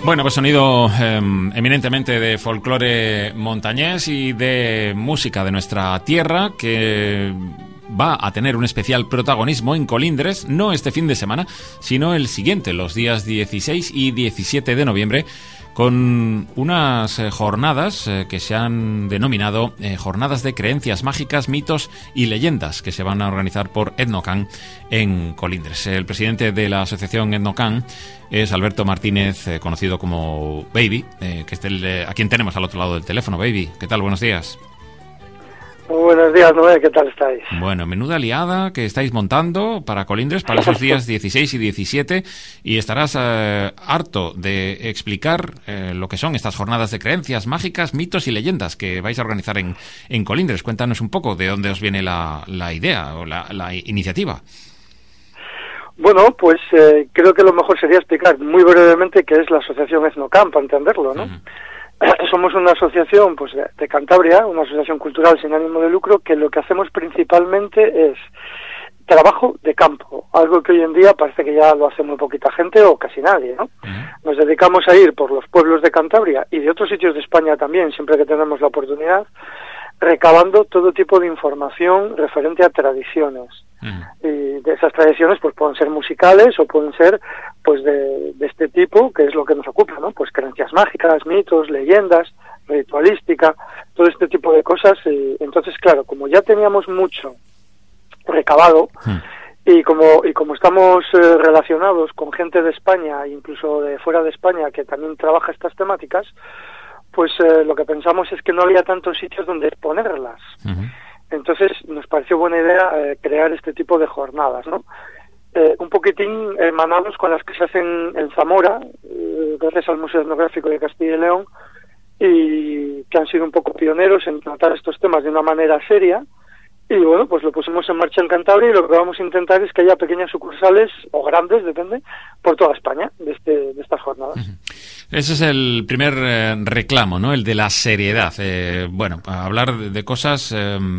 Bueno, pues sonido eminentemente de folclore montañés y de música de nuestra tierra que va a tener un especial protagonismo en Colindres, no este fin de semana, sino el siguiente, los días 16 y 17 de noviembre, con unas jornadas que se han denominado Jornadas de Creencias Mágicas, Mitos y Leyendas, que se van a organizar por Etnocan en Colindres. El presidente de la asociación Etnocan es Alberto Martínez, conocido como Baby, que es a quien tenemos al otro lado del teléfono. Baby, ¿qué tal? Buenos días. Muy buenos días, Noé, ¿qué tal estáis? Bueno, menuda liada que estáis montando para Colindres, para esos días 16 y 17, y estarás harto de explicar lo que son estas jornadas de creencias mágicas, mitos y leyendas que vais a organizar en Colindres. Cuéntanos un poco de dónde os viene la idea o la iniciativa. Bueno, pues creo que lo mejor sería explicar muy brevemente qué es la asociación Etnocan, para entenderlo, ¿no? Somos una asociación pues de Cantabria, una asociación cultural sin ánimo de lucro, que lo que hacemos principalmente es trabajo de campo, algo que hoy en día parece que ya lo hace muy poquita gente o casi nadie, ¿no? Nos dedicamos a ir por los pueblos de Cantabria y de otros sitios de España también, siempre que tenemos la oportunidad, recabando todo tipo de información referente a tradiciones. Y de esas tradiciones pues pueden ser musicales o pueden ser pues de este tipo, que es lo que nos ocupa, ¿no? Pues creencias mágicas, mitos, leyendas, ritualística, todo este tipo de cosas. Y entonces, claro, como ya teníamos mucho recabado y como estamos relacionados con gente de España, incluso de fuera de España, que también trabaja estas temáticas, pues lo que pensamos es que no había tantos sitios donde exponerlas. Entonces nos pareció buena idea crear este tipo de jornadas, ¿no? Un poquitín hermanados con las que se hacen en Zamora, gracias al Museo Etnográfico de Castilla y León, y que han sido un poco pioneros en tratar estos temas de una manera seria. Y bueno, pues lo pusimos en marcha en Cantabria y lo que vamos a intentar es que haya pequeñas sucursales, o grandes, depende, por toda España de estas jornadas. Ese es el primer reclamo, ¿no? El de la seriedad. Bueno, hablar de cosas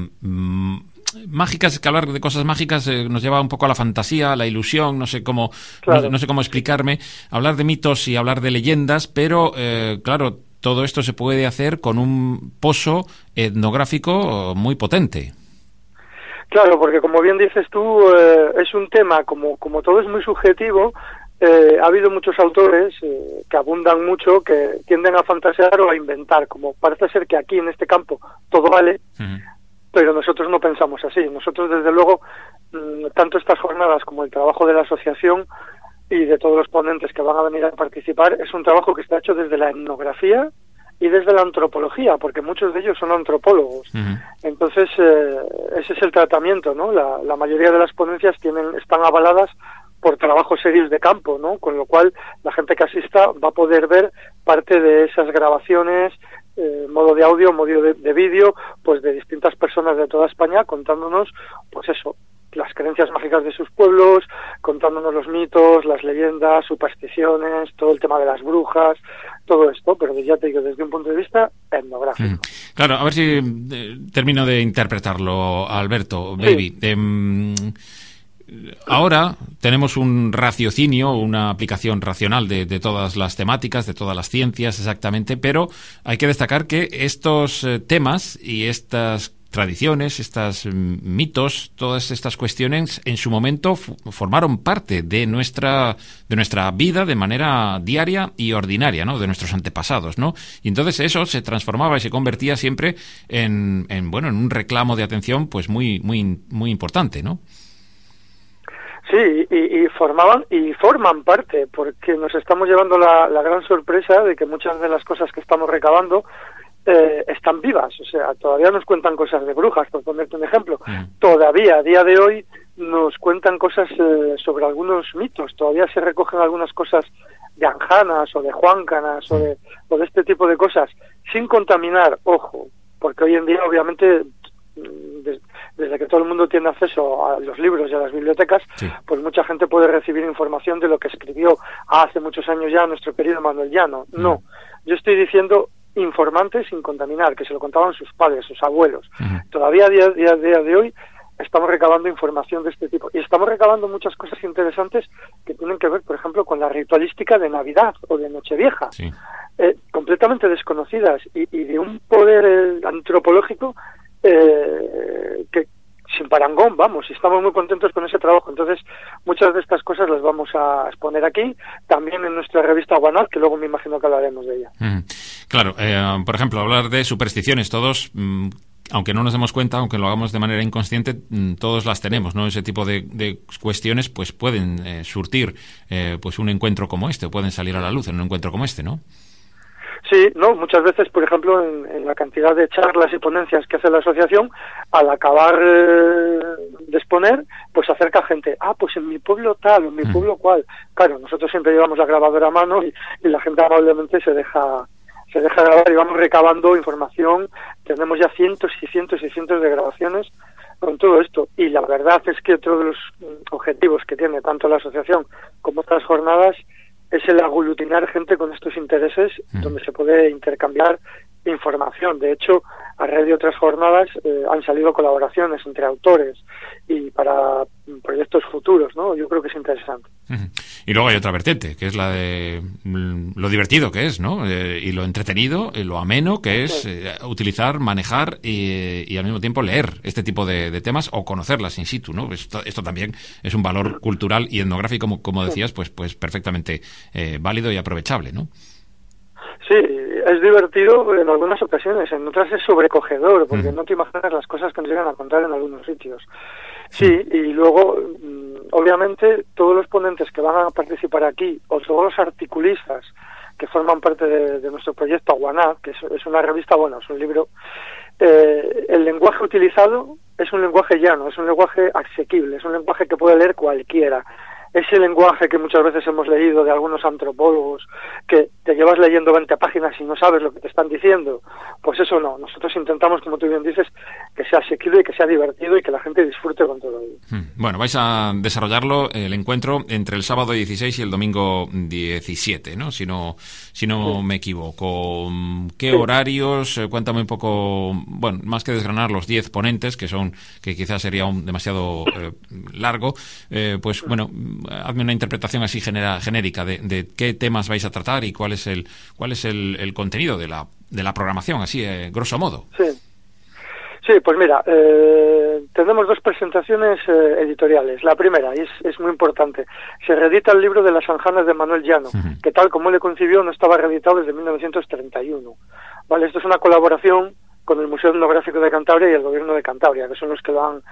mágicas, que hablar de cosas mágicas nos lleva un poco a la fantasía, a la ilusión, no sé cómo explicarme. Hablar de mitos y hablar de leyendas, pero claro, todo esto se puede hacer con un pozo etnográfico muy potente. Claro, porque como bien dices tú, es un tema, como todo es muy subjetivo, ha habido muchos autores que abundan mucho, que tienden a fantasear o a inventar, como parece ser que aquí en este campo todo vale, pero nosotros no pensamos así. Nosotros, desde luego, tanto estas jornadas como el trabajo de la asociación y de todos los ponentes que van a venir a participar, es un trabajo que está hecho desde la etnografía y desde la antropología, porque muchos de ellos son antropólogos. Entonces, ese es el tratamiento, ¿no? La mayoría de las ponencias están avaladas por trabajos serios de campo, ¿no? Con lo cual, la gente que asista va a poder ver parte de esas grabaciones, modo de audio, modo de vídeo, pues de distintas personas de toda España contándonos, pues eso, las creencias mágicas de sus pueblos, contándonos los mitos, las leyendas, supersticiones, todo el tema de las brujas, todo esto, pero ya te digo, desde un punto de vista etnográfico. Claro, a ver si termino de interpretarlo, Alberto, Baby. Sí. Ahora tenemos un raciocinio, una aplicación racional de todas las temáticas, de todas las ciencias exactamente, pero hay que destacar que estos temas y estas tradiciones, estos mitos, todas estas cuestiones en su momento formaron parte de nuestra vida de manera diaria y ordinaria, ¿no? De nuestros antepasados, ¿no? Y entonces eso se transformaba y se convertía siempre en un reclamo de atención pues muy importante, ¿no? Sí, y forman parte, porque nos estamos llevando la gran sorpresa de que muchas de las cosas que estamos recabando están vivas. O sea, todavía nos cuentan cosas de brujas, por ponerte un ejemplo. Todavía, a día de hoy, nos cuentan cosas sobre algunos mitos. Todavía se recogen algunas cosas de anjanas o de juancanas o de este tipo de cosas, sin contaminar, ojo, porque hoy en día, obviamente, desde que todo el mundo tiene acceso a los libros y a las bibliotecas, pues mucha gente puede recibir información de lo que escribió hace muchos años ya nuestro querido Manuel Llano. No, yo estoy diciendo informante sin contaminar, que se lo contaban sus padres, sus abuelos. Todavía a día de hoy estamos recabando información de este tipo. Y estamos recabando muchas cosas interesantes que tienen que ver, por ejemplo, con la ritualística de Navidad o de Nochevieja, Sí. completamente desconocidas y de un poder antropológico que sin parangón, vamos, y estamos muy contentos con ese trabajo. Entonces, muchas de estas cosas las vamos a exponer aquí, también en nuestra revista Guanaz, que luego me imagino que hablaremos de ella. Claro, por ejemplo, hablar de supersticiones, todos, aunque no nos demos cuenta, aunque lo hagamos de manera inconsciente, todos las tenemos, ¿no? Ese tipo de cuestiones pues pueden surtir pues un encuentro como este, o pueden salir a la luz en un encuentro como este, ¿no? Sí, no, muchas veces, por ejemplo, en la cantidad de charlas y ponencias que hace la asociación, al acabar de exponer, pues acerca gente, pues en mi pueblo tal, o en mi pueblo cual. Claro, nosotros siempre llevamos la grabadora a mano y la gente amablemente se deja grabar y vamos recabando información. Tenemos ya cientos y cientos y cientos de grabaciones con todo esto. Y la verdad es que otro de los objetivos que tiene tanto la asociación como otras jornadas es el aglutinar gente con estos intereses, donde se puede intercambiar información. De hecho, a raíz de otras jornadas han salido colaboraciones entre autores y para proyectos futuros, ¿no? Yo creo que es interesante. Y luego hay otra vertiente, que es la de lo divertido que es, ¿no? Y lo entretenido, lo ameno que es utilizar, manejar y al mismo tiempo leer este tipo de temas o conocerlas in situ, ¿no? Esto también es un valor cultural y etnográfico, como decías, pues perfectamente válido y aprovechable, ¿no? Sí, es divertido en algunas ocasiones, en otras es sobrecogedor, porque no te imaginas las cosas que nos llegan a contar en algunos sitios. Sí, y luego, obviamente, todos los ponentes que van a participar aquí, o todos los articulistas que forman parte de nuestro proyecto Guanaz, que es una revista, bueno, es un libro, el lenguaje utilizado es un lenguaje llano, es un lenguaje asequible, es un lenguaje que puede leer cualquiera. Ese lenguaje que muchas veces hemos leído de algunos antropólogos, que te llevas leyendo 20 páginas y no sabes lo que te están diciendo, pues eso no. Nosotros intentamos, como tú bien dices, que sea asequible y que sea divertido y que la gente disfrute con todo ello. Bueno, vais a desarrollarlo, el encuentro, entre el sábado 16 y el domingo 17, ¿no? Si no me equivoco. ¿Qué horarios? Cuéntame un poco, bueno, más que desgranar los 10 ponentes, que quizás sería demasiado largo, pues bueno, hazme una interpretación así genérica de qué temas vais a tratar y cuál es el contenido de la programación, así grosso modo. Sí, pues mira, tenemos 2 presentaciones editoriales. La primera, y es muy importante, se reedita el libro de las Anjanas de Manuel Llano, que tal como él le concibió no estaba reeditado desde 1931. Vale, esto es una colaboración con el Museo Etnográfico de Cantabria y el Gobierno de Cantabria, que son los que lo han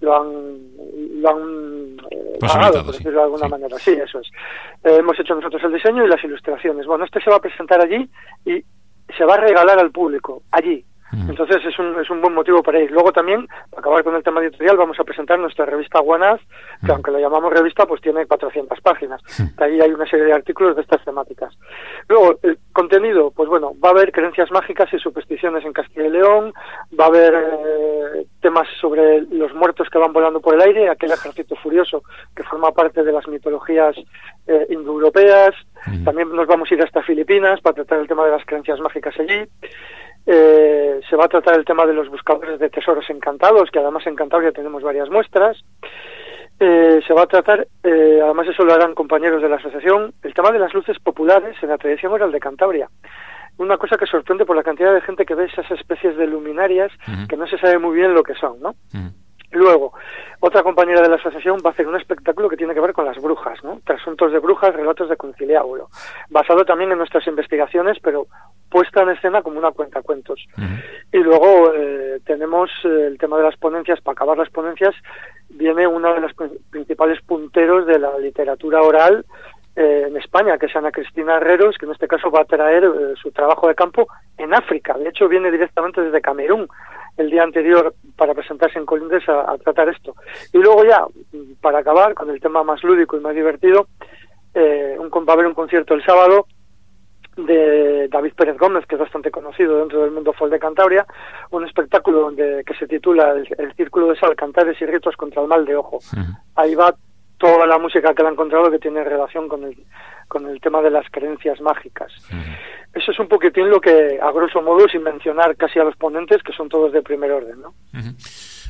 pagado, por decirlo de alguna manera. Sí, eso es. Hemos hecho nosotros el diseño y las ilustraciones. Bueno, este se va a presentar allí y se va a regalar al público, allí. Entonces es un buen motivo para ir. Luego también, para acabar con el tema editorial, vamos a presentar nuestra revista Guanaz, que aunque la llamamos revista, pues tiene 400 páginas. Ahí hay una serie de artículos de estas temáticas. Luego, el contenido, pues bueno, va a haber creencias mágicas y supersticiones en Castilla y León, va a haber temas sobre los muertos que van volando por el aire, aquel ejército furioso que forma parte de las mitologías indoeuropeas. También nos vamos a ir hasta Filipinas para tratar el tema de las creencias mágicas allí. Se va a tratar el tema de los buscadores de tesoros encantados, que además en Cantabria tenemos varias muestras. Se va a tratar, además eso lo harán compañeros de la asociación, el tema de las luces populares en la tradición oral de Cantabria. Una cosa que sorprende por la cantidad de gente que ve esas especies de luminarias que no se sabe muy bien lo que son, ¿no? Luego, otra compañera de la asociación va a hacer un espectáculo que tiene que ver con las brujas, ¿no? Trasuntos de brujas, relatos de conciliábulo, basado también en nuestras investigaciones, pero puesta en escena como una cuentacuentos. Y luego tenemos el tema de las ponencias. Para acabar las ponencias viene una de las principales punteros de la literatura oral en España, que es Ana Cristina Herreros, que en este caso va a traer su trabajo de campo en África. De hecho, viene directamente desde Camerún el día anterior para presentarse en Colindres a tratar esto. Y luego ya, para acabar con el tema más lúdico y más divertido, va a haber un concierto el sábado de David Pérez Gómez, que es bastante conocido dentro del mundo folk de Cantabria, un espectáculo que se titula El Círculo de Sal, Cantares y Ritos contra el Mal de Ojo. Ahí va toda la música que le han encontrado que tiene relación con el tema de las creencias mágicas. Eso es un poquitín lo que, a grosso modo, sin mencionar casi a los ponentes, que son todos de primer orden, ¿no?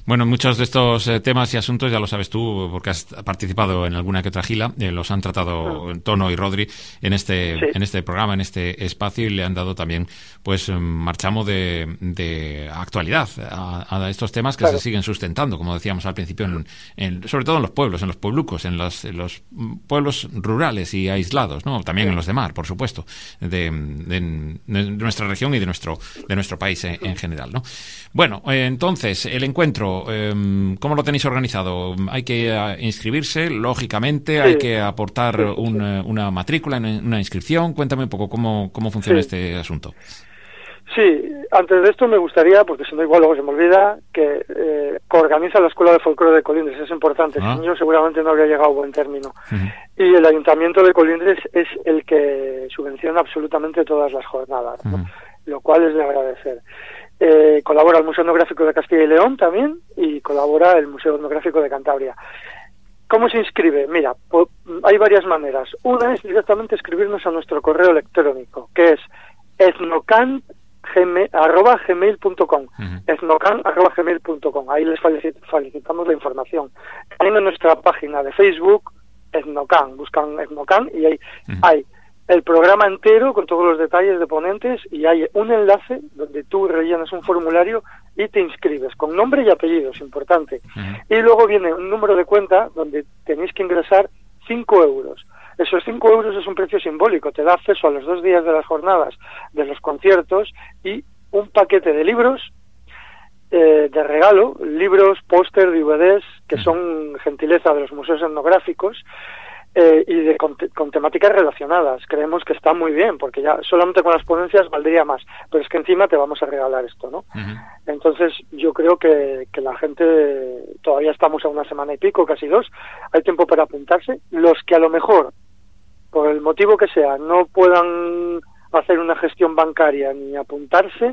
Bueno, muchos de estos temas y asuntos ya lo sabes tú, porque has participado en alguna que otra gila, los han tratado Tono y Rodri en este programa, en este espacio, y le han dado también, pues, marchamo de actualidad a estos temas que se siguen sustentando, como decíamos al principio, sobre todo en los pueblos, en los pueblucos, en los pueblos rurales y aislados, ¿no? También en los de mar, por supuesto, de nuestra región y de nuestro país en general, ¿no? Bueno, entonces, el encuentro, ¿cómo lo tenéis organizado? ¿Hay que inscribirse, lógicamente? ¿Hay que aportar una matrícula, una inscripción? Cuéntame un poco cómo funciona este asunto. Sí, antes de esto me gustaría, porque si no igual luego se me olvida, que coorganiza la Escuela de Folclore de Colindres, es importante, si no seguramente no habría llegado a buen término. Y el Ayuntamiento de Colindres es el que subvenciona absolutamente todas las jornadas, ¿no? Lo cual es de agradecer. Colabora el Museo Etnográfico de Castilla y León también, y colabora el Museo Etnográfico de Cantabria. ¿Cómo se inscribe? Mira, hay varias maneras. Una es directamente escribirnos a nuestro correo electrónico, que es ethnocan@gmail.com, ethnocan@gmail.com. Ahí les facilitamos la información. También en nuestra página de Facebook, Ethnocan, buscan Ethnocan y ahí hay el programa entero con todos los detalles de ponentes, y hay un enlace donde tú rellenas un formulario y te inscribes con nombre y apellido, es importante. Y luego viene un número de cuenta donde tenéis que ingresar 5 euros. Esos 5 euros es un precio simbólico, te da acceso a los 2 días de las jornadas, de los conciertos, y un paquete de libros de regalo, libros, póster, DVDs, que son gentileza de los museos etnográficos, y con temáticas relacionadas. Creemos que está muy bien, porque ya solamente con las ponencias valdría más, pero es que encima te vamos a regalar esto, ¿no? Entonces yo creo que la gente, todavía estamos a una semana y pico, casi 2, hay tiempo para apuntarse. Los que a lo mejor, por el motivo que sea, no puedan hacer una gestión bancaria ni apuntarse,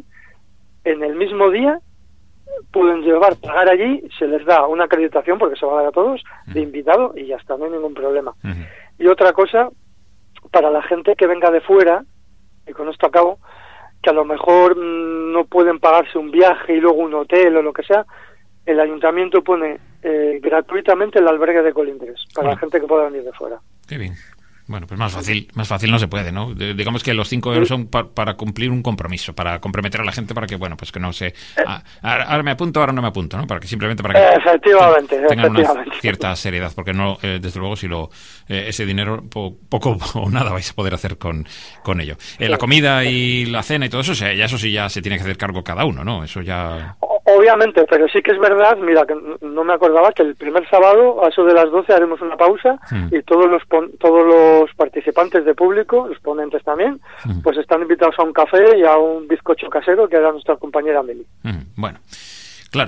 en el mismo día pueden pagar allí, se les da una acreditación, porque se va a dar a todos, de invitado, y ya está, no hay ningún problema. Y otra cosa, para la gente que venga de fuera, y con esto acabo, que a lo mejor no pueden pagarse un viaje y luego un hotel o lo que sea, el ayuntamiento pone gratuitamente el albergue de Colindres, para la gente que pueda venir de fuera. Qué bien. Bueno, pues más fácil no se puede, ¿no? Digamos que los 5 euros son para cumplir un compromiso, para comprometer a la gente, para que, bueno, pues que no se... ahora me apunto, ahora no me apunto, ¿no? Simplemente para que tengan una cierta seriedad, porque no, desde luego, si ese dinero poco o nada vais a poder hacer con ello. La comida y la cena y todo eso, eso sí ya se tiene que hacer cargo cada uno, ¿no? Eso ya... Obviamente, pero sí que es verdad, mira, que no me acordaba que el primer sábado, a eso de las 12, haremos una pausa y todos los participantes de público, los ponentes también, pues están invitados a un café y a un bizcocho casero que hará nuestra compañera Meli. Bueno, claro,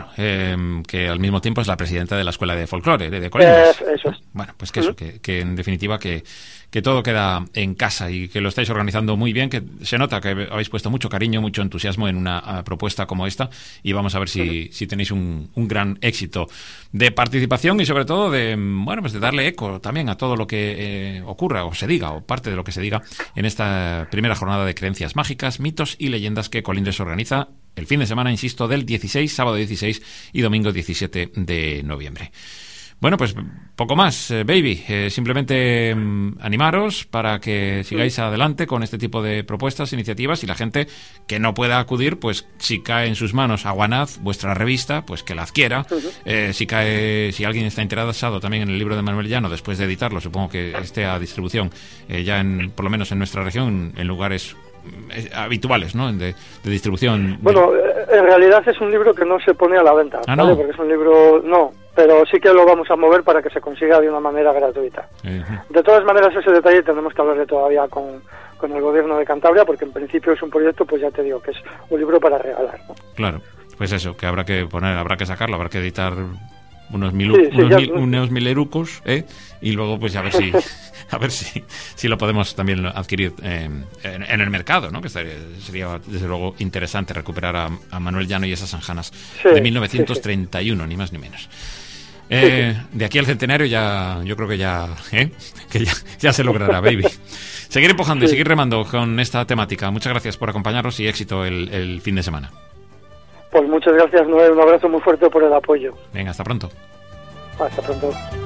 que al mismo tiempo es la presidenta de la Escuela de Folclore de Colindres. Eso es. Bueno, pues que eso, que en definitiva que todo queda en casa y que lo estáis organizando muy bien, que se nota que habéis puesto mucho cariño, mucho entusiasmo en una propuesta como esta, y vamos a ver si tenéis un gran éxito de participación y sobre todo de darle eco también a todo lo que ocurra o se diga, o parte de lo que se diga en esta primera jornada de creencias mágicas, mitos y leyendas que Colindres organiza el fin de semana, insisto, del 16, sábado 16 y domingo 17 de noviembre. Bueno, pues poco más, baby. Simplemente animaros para que sigáis adelante con este tipo de propuestas, iniciativas, y la gente que no pueda acudir, pues si cae en sus manos Aguanaz, vuestra revista, pues que la adquiera. Si alguien está interesado también en el libro de Manuel Llano, después de editarlo, supongo que esté a distribución ya por lo menos en nuestra región, en lugares habituales, ¿no? De distribución. Bueno, en realidad es un libro que no se pone a la venta, ¿vale? ¿No? Porque es un libro... No, pero sí que lo vamos a mover para que se consiga de una manera gratuita. De todas maneras, ese detalle tenemos que hablarle todavía con el gobierno de Cantabria, porque en principio es un proyecto, pues ya te digo, que es un libro para regalar, ¿no? Claro, pues eso, que habrá que sacarlo, habrá que editar unos mil erucos, y luego pues a ver si lo podemos también adquirir en el mercado, ¿no? Que sería desde luego interesante recuperar a Manuel Llano y esas anjanas de 1931, ni más ni menos. De aquí al centenario yo creo que ya se logrará, baby. Seguir empujando y seguir remando con esta temática. Muchas gracias por acompañarnos y éxito el fin de semana. Pues muchas gracias, Noé, un abrazo muy fuerte por el apoyo. Venga, hasta pronto. Hasta pronto.